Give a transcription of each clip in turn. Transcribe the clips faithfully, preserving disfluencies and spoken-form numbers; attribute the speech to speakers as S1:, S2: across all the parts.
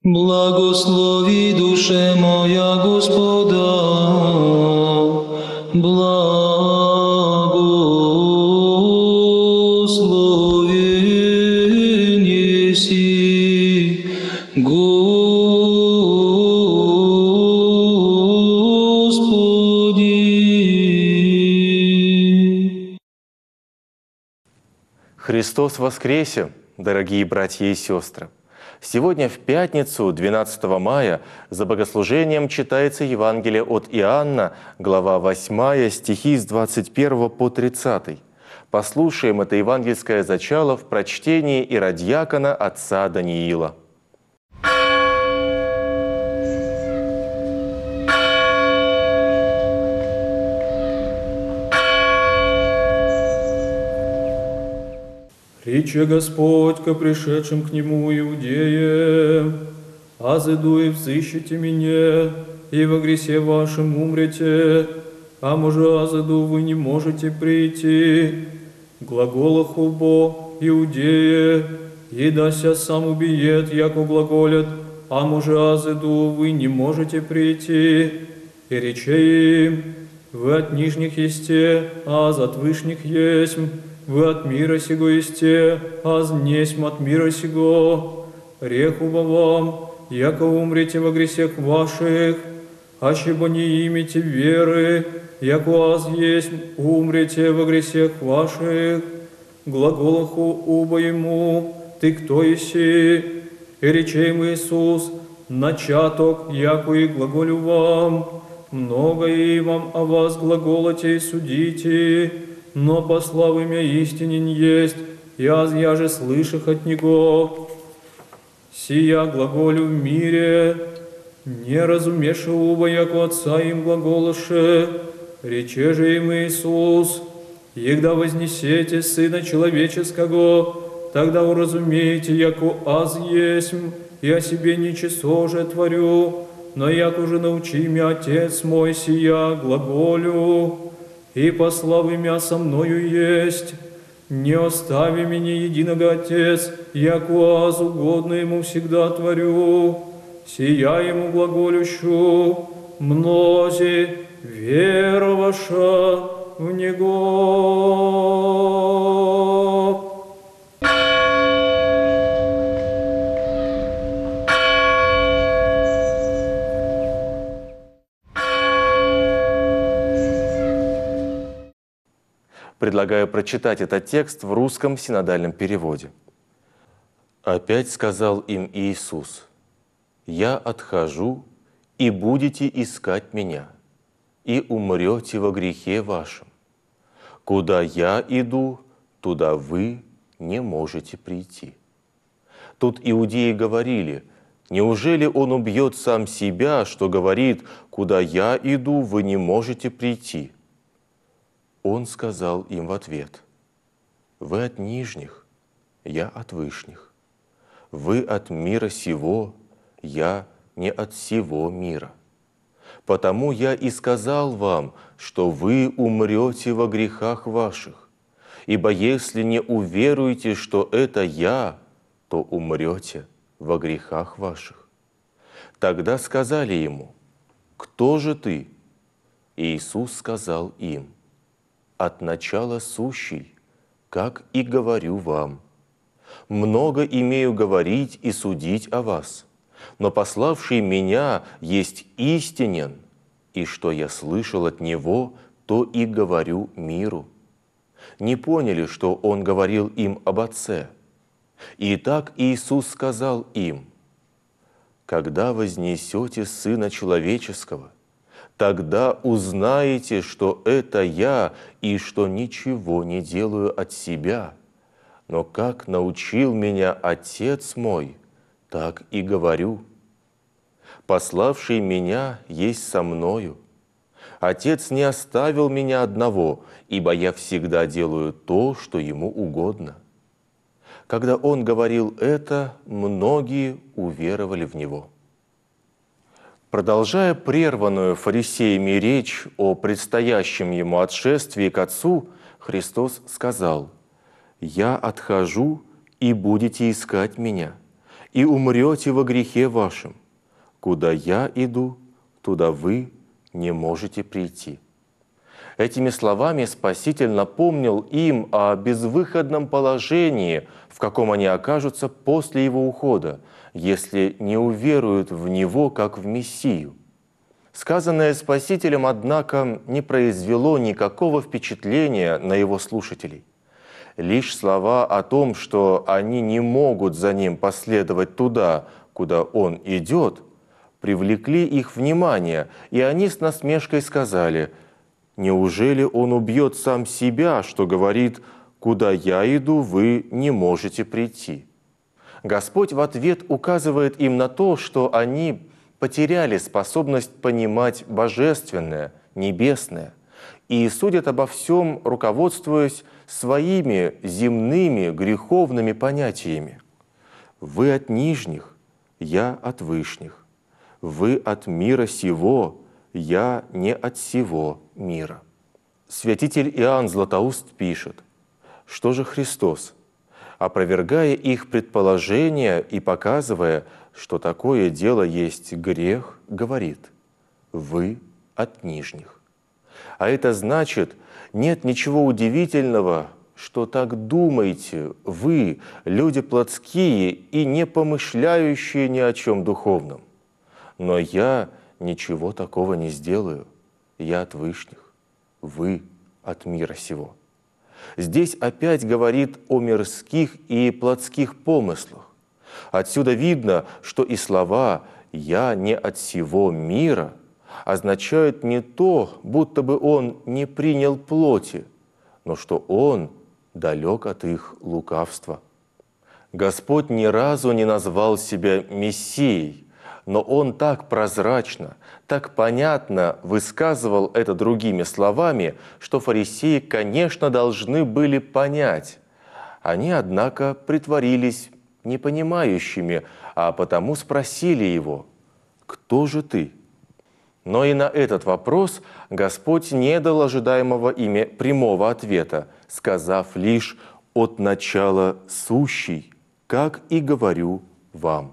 S1: Благослови, душе моя, Господа, благословен еси, Господи.
S2: Христос воскресе, дорогие братья и сестры! Сегодня в пятницу, двенадцатого мая, за богослужением читается Евангелие от Иоанна, глава восьмая, стихи с двадцать первого по тридцатый. Послушаем это евангельское зачало в прочтении иродиакона отца Даниила.
S3: Рече Господь ко пришедшим к Нему иудеям: «Азыду и взыщите меня, и во гресе вашем умрете, а може азыду вы не можете прийти. Глаголах убо иудея, и дася сам убиет, яко глаголят, а може азыду вы не можете прийти. И рече им: вы от нижних есте, а аз от вышних есмь. Вы от мира сего есте, аз несмь от мира сего. Реху вам, яко умрете во гресех ваших, ащебо не имете веры, яко аз есть, умрете во гресех ваших. Глаголаху убо ему: ты кто еси? И рече им Иисус: начаток, яко и глаголю вам. Много и вам о вас глаголоте и судите, но по славу имя истинен есть, я, я же слышах от Него. Сия глаголю в мире, не разумеше уба, яко Отца им глаголоше. Рече же им Иисус: егда вознесете Сына Человеческого, тогда уразумеете, яко аз есмь, и о себе ничего же творю, но яко уже научи меня Отец мой сия глаголю. И послав имя со мною есть, не остави меня единого Отец, яко аз угодно Ему всегда творю, сия Ему глаголющу, мнози вероваша в Него».
S2: Предлагаю прочитать этот текст в русском синодальном переводе. «Опять сказал им Иисус: «Я отхожу, и будете искать Меня, и умрете во грехе вашем. Куда Я иду, туда вы не можете прийти». Тут иудеи говорили: «Неужели Он убьет сам себя, что говорит: куда Я иду, вы не можете прийти?» Он сказал им в ответ: «Вы от нижних, я от вышних. Вы от мира сего, я не от сего мира. Потому я и сказал вам, что вы умрете во грехах ваших. Ибо если не уверуете, что это я, то умрете во грехах ваших». Тогда сказали ему: «Кто же ты?» Иисус сказал им: «От начала сущий, как и говорю вам. Много имею говорить и судить о вас, но пославший Меня есть истинен, и что я слышал от Него, то и говорю миру». Не поняли, что Он говорил им об Отце. Итак, Иисус сказал им: «Когда вознесете Сына Человеческого, тогда узнаете, что это Я, и что ничего не делаю от себя, но как научил Меня Отец Мой, так и говорю. Пославший Меня есть со Мною. Отец не оставил Меня одного, ибо Я всегда делаю то, что Ему угодно». Когда Он говорил это, многие уверовали в Него. Продолжая прерванную фарисеями речь о предстоящем Ему отшествии к Отцу, Христос сказал: «Я отхожу, и будете искать Меня, и умрете во грехе вашем. Куда я иду, туда вы не можете прийти». Этими словами Спаситель напомнил им о безвыходном положении, в каком они окажутся после Его ухода, если не уверуют в Него как в Мессию. Сказанное Спасителем, однако, не произвело никакого впечатления на Его слушателей. Лишь слова о том, что они не могут за Ним последовать туда, куда Он идет, привлекли их внимание, и они с насмешкой сказали: «Неужели Он убьет сам себя, что говорит: куда я иду, вы не можете прийти?» Господь в ответ указывает им на то, что они потеряли способность понимать божественное, небесное, и судят обо всем, руководствуясь своими земными греховными понятиями. «Вы от нижних, я от вышних. Вы от мира сего, я не от сего мира». Святитель Иоанн Златоуст пишет: что же Христос, опровергая их предположения и показывая, что такое дело есть грех, говорит: «Вы от нижних». А это значит, нет ничего удивительного, что так думаете вы, люди плотские и не помышляющие ни о чем духовном. Но я ничего такого не сделаю, я от вышних, вы от мира сего. Здесь опять говорит о мирских и плотских помыслах. Отсюда видно, что и слова «я не от сего мира» означают не то, будто бы он не принял плоти, но что он далек от их лукавства. Господь ни разу не назвал себя Мессией, но Он так прозрачно, так понятно высказывал это другими словами, что фарисеи, конечно, должны были понять. Они, однако, притворились непонимающими, а потому спросили Его: «Кто же ты?» Но и на этот вопрос Господь не дал ожидаемого ими прямого ответа, сказав лишь: «От начала сущий, как и говорю вам».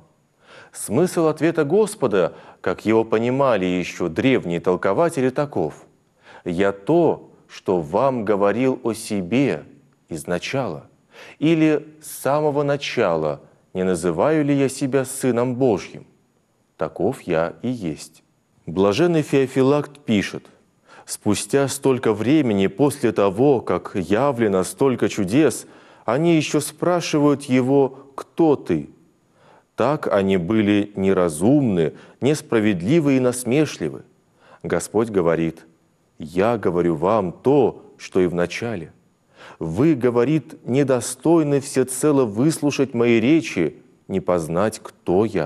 S2: Смысл ответа Господа, как его понимали еще древние толкователи, таков: «Я то, что вам говорил о себе изначала, или с самого начала не называю ли я себя Сыном Божьим? Таков я и есть». Блаженный Феофилакт пишет: «Спустя столько времени после того, как явлено столько чудес, они еще спрашивают его: «Кто ты?». Так они были неразумны, несправедливы и насмешливы. Господь говорит: «Я говорю вам то, что и в начале. Вы, говорит, недостойны всецело выслушать мои речи, не познать, кто я.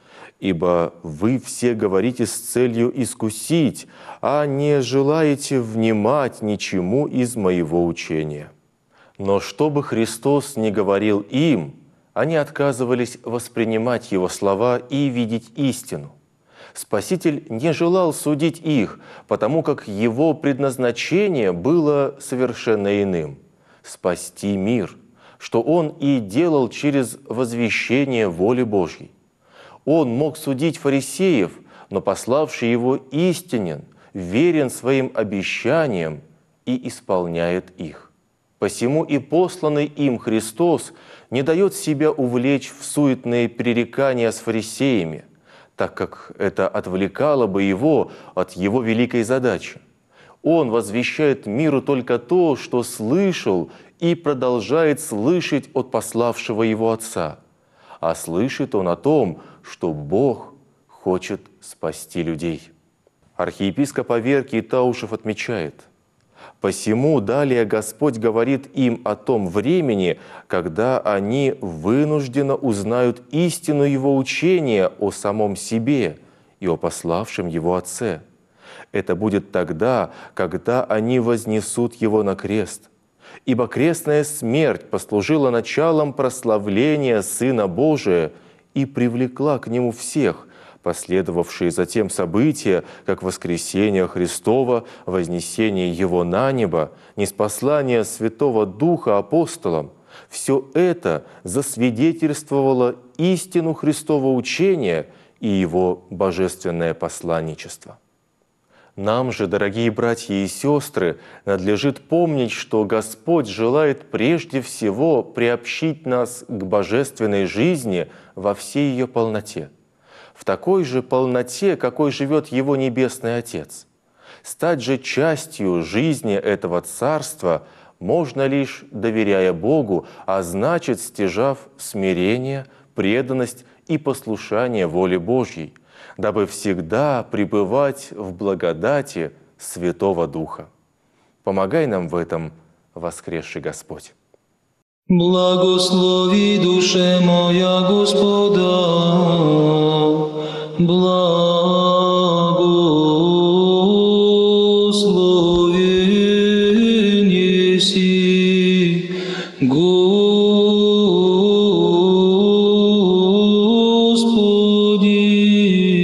S2: Ибо вы все говорите с целью искусить, а не желаете внимать ничему из моего учения». Но что бы Христос ни говорил им, они отказывались воспринимать Его слова и видеть истину. Спаситель не желал судить их, потому как Его предназначение было совершенно иным – спасти мир, что Он и делал через возвещение воли Божьей. Он мог судить фарисеев, но пославший Его истинен, верен своим обещаниям и исполняет их. Посему и посланный им Христос не дает себя увлечь в суетные пререкания с фарисеями, так как это отвлекало бы его от его великой задачи. Он возвещает миру только то, что слышал и продолжает слышать от пославшего его Отца. А слышит он о том, что Бог хочет спасти людей. Архиепископ Аверкий Таушев отмечает: «Посему далее Господь говорит им о том времени, когда они вынужденно узнают истину Его учения о самом себе и о пославшем Его Отце. Это будет тогда, когда они вознесут Его на крест. Ибо крестная смерть послужила началом прославления Сына Божия и привлекла к Нему всех, последовавшие затем события, как воскресение Христова, вознесение Его на небо, ниспослание Святого Духа апостолам, Все это засвидетельствовало истину Христова учения и Его божественное посланничество. Нам же, дорогие братья и сестры, надлежит помнить, что Господь желает прежде всего приобщить нас к божественной жизни во всей ее полноте, в такой же полноте, какой живет Его Небесный Отец. Стать же частью жизни этого Царства можно лишь доверяя Богу, а значит, стяжав смирение, преданность и послушание воле Божьей, дабы всегда пребывать в благодати Святого Духа. Помогай нам в этом, воскресший Господь.
S1: Благослови душе моя Господа, благословен еси, Господи.